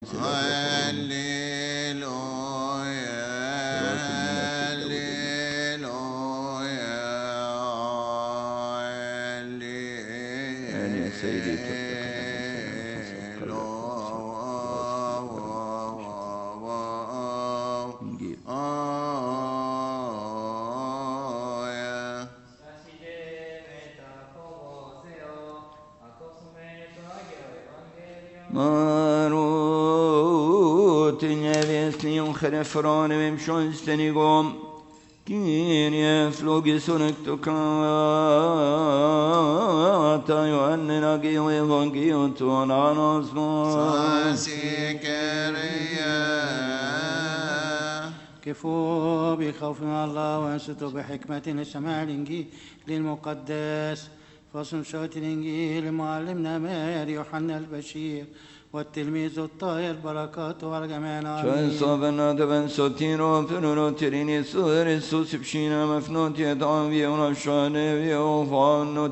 Refrone vem sjönstenigom Kyrie flogisunektukata Joannina geo evangelion anos كفوا بخوف من الله وانصتوا بحكمة لسماع الإنجيل المقدس. فصل شوت الإنجيل معلمنا ماري يوحنا البشير والتلميذ الطاهر بركاته على جميعنا. شان صابنا دبن سوتيرو فرورو تريني سور سوس بشينا مفنوت يدعم بيونا شانه بيوفانو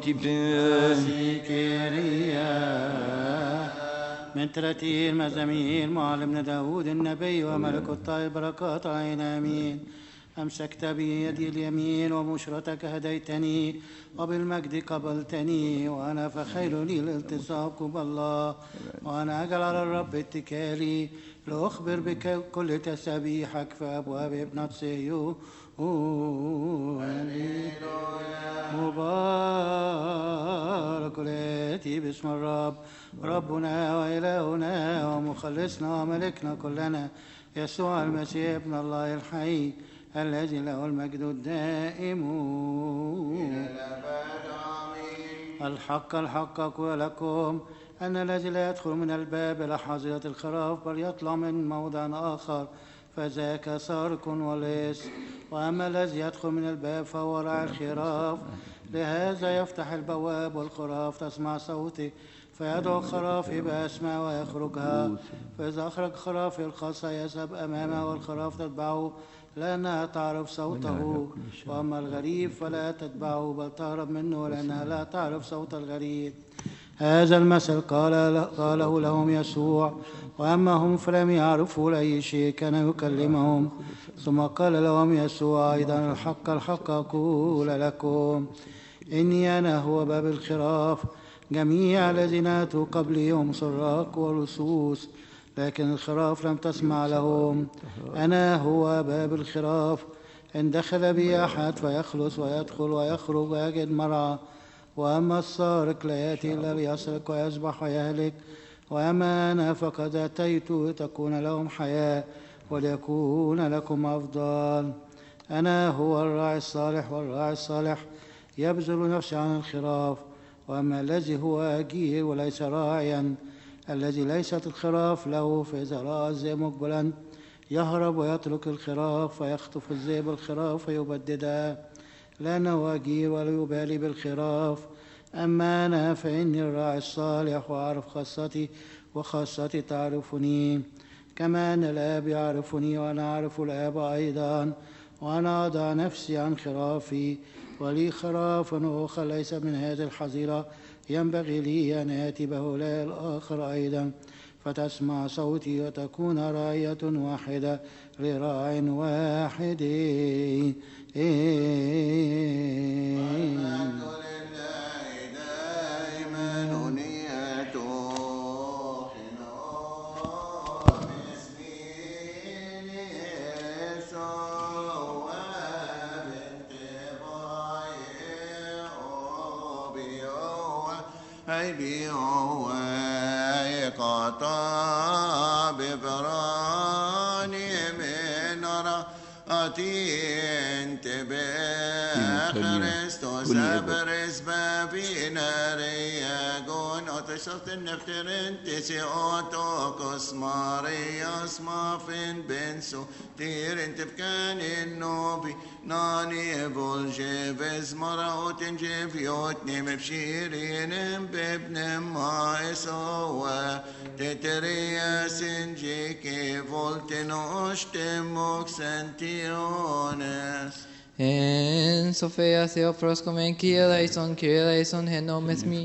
من ترتيل مزامير معلمنا داود النبي وملك الطاهر بركات علينا آمين. أمسكت بيدي اليمين وبشرتك هديتني وبالمجد قبلتني وأنا فخير لي الالتصاق بالله وأنا أجعل على الرب اتكالي لأخبر بك كل تسبيحك في أبواب ابنة صهيون. مبارك الآتي باسم الرب ربنا وإلهنا ومخلصنا وملكنا كلنا يسوع المسيح ابن الله الحي الذي له المجد الدائم إلى الأبد. الحق أقول لكم أن الذي لا يدخل من الباب إلى حظيرة الخراف بل يطلع من موضع آخر فذاك سارق ولص. وأما الذي يدخل من الباب فهو راعي الخراف. لهذا يفتح البواب والخراف تسمع صوته فيدعو الخراف بأسماء ويخرجها. فإذا أخرج خراف الخاصة يذهب أمامه والخراف تتبعه لأنها تعرف صوته. وأما الغريب فلا تتبعه بل تهرب منه لأنها لا تعرف صوت الغريب. هذا المثل قاله لهم يسوع. وأما هم فلم يعرفوا لأي شيء كان يكلمهم. ثم قال لهم يسوع أيضا الحق أقول لكم إني أنا هو باب الخراف. جميع الذين أتوا قبلي هم سراق ولصوص لكن الخراف لم تسمع لهم. أنا هو باب الخراف. إن دخل بي أحد فيخلص ويدخل ويخرج ويجد مرعى. وأما السارق لا يأتي إلا ليسرق ويذبح ويهلك. وأما أنا فقد أتيت لتكون لهم حياة وليكون لكم أفضل. أنا هو الراعي الصالح والراعي الصالح يبذل نفسه عن الخراف. وأما الذي هو أجير وليس راعيا الذي ليست الخراف له فإذا رأى الذئب مقبلا يهرب ويترك الخراف فيخطف الذئب الخراف فيبددها لأنه أجير ولا يبالي بالخراف. أما أنا فإني الراعي الصالح وأعرف خاصتي وخاصتي تعرفني كما أن الآب يعرفني وأنا أعرف الآب أيضا وأنا أضع نفسي عن خرافي. ولي خراف أخرى ليس من هذه الحظيرة ينبغي لي أن آتي بهؤلاء الآخر أيضا فتسمع صوتي وتكون راية واحدة لراع واحد. Nefterin tesi otokos Marias mafin benso tirin tefkanin nobi nani voljeves maraotin jeviot nemepshirin bebnem maesowa teteriasin jeke voltenostem oxentiones. En Sofia Theophros, come in Kyrie eleison, Kyrie eleison, hen nomes mi.